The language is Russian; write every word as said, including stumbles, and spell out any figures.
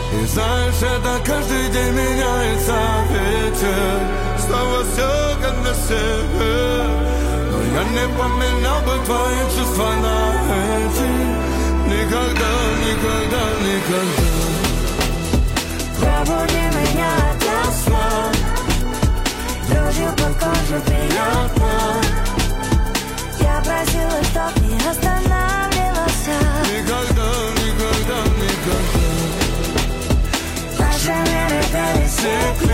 И знаешь, это каждый день меняется ветер. Снова все как на север. Но я не поменял бы твои чувства на эти. Никогда, никогда, никогда. Пробуди меня ото сна. Дрожью под кожу приятно. Я просила, чтоб не останавливался. Никогда, никогда, никогда. Наши миры пересеклись.